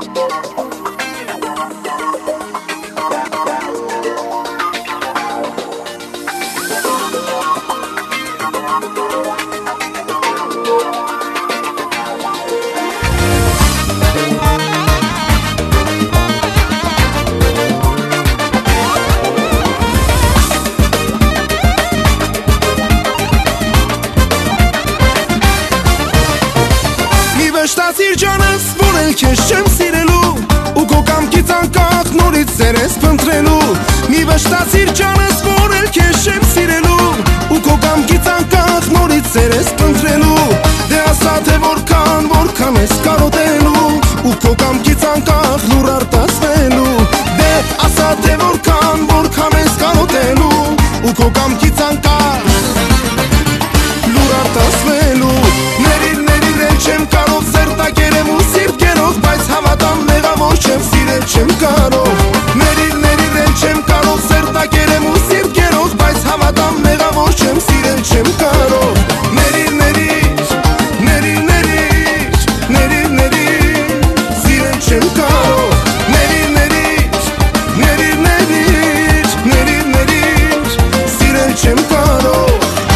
Վշտացիր ջանս, որ էլ քեզ չեմ սիրելու ու քո կամքից անկախ նորից սերես փնտրելու Մի վշտացիր ջանս, որ էլ քեզ չեմ սիրելու ու քո կամքից անկախ նորից սերես փնտրելու Դե ասա թե որքան ես կարոտելու ու քո կամքից անկախ լուր արտասվելու Դե ասա թե որքան ես կարոտելու ու քո կամքից անկախ լուր արտասվելու Չեմ կարող սերտակեր եմ ու սիրտ կերող Բայց հավատամ մեղավոր չեմ սիրել չեմ կարող Ներիր էլ չեմ կարող սերտակեր եմ ու սիրտ կերող Բայց հավատամ մեղավոր չեմ սիրել չեմ կարող Սիրել չեմ կարող Սիրել չեմ կարող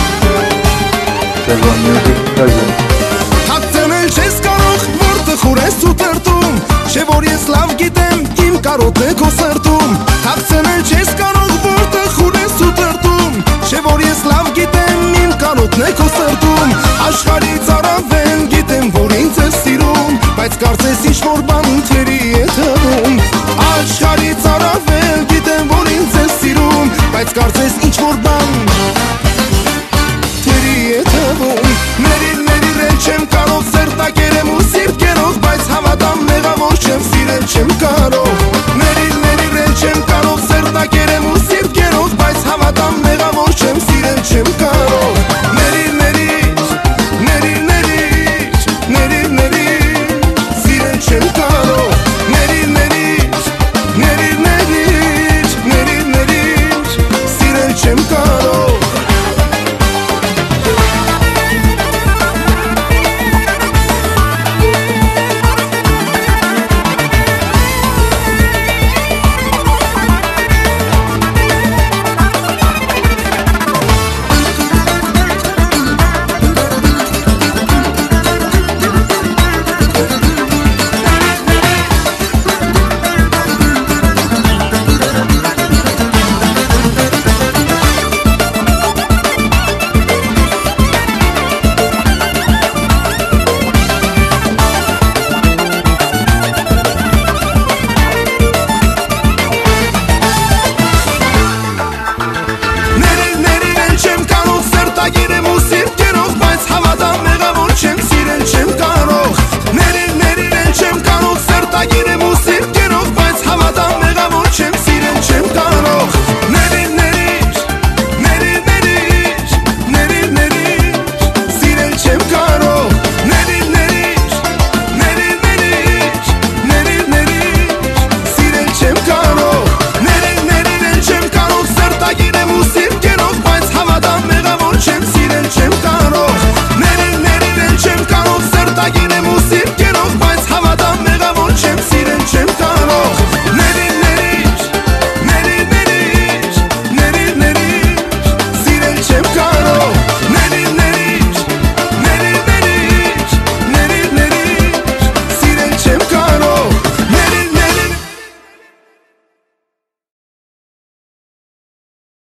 Խուրես ու տրտում, չէ որ ես լավ գիտեմ իմ կարոտ է քո սրտում Հացնել չես կարող որտեղ խուրես ու տրտում, չէ որ ես լավ գիտեմ իմ կարոտն է քո սրտում Աշխարհից առավել գիտեմ որ ինձ ես սիրում, բայց կարծես ինչ-որ բան թերի է թվում Աշխարհից առավել գիտեմ որ ինձ ես սիրում, բայց կարծես ինչ-որ բան թերի է թվում Ներիր էլ չեմ կարող սերտակեր եմ ու սիրտ կերող Բայց հավատամ մեղավոր չեմ սիրել չեմ կարող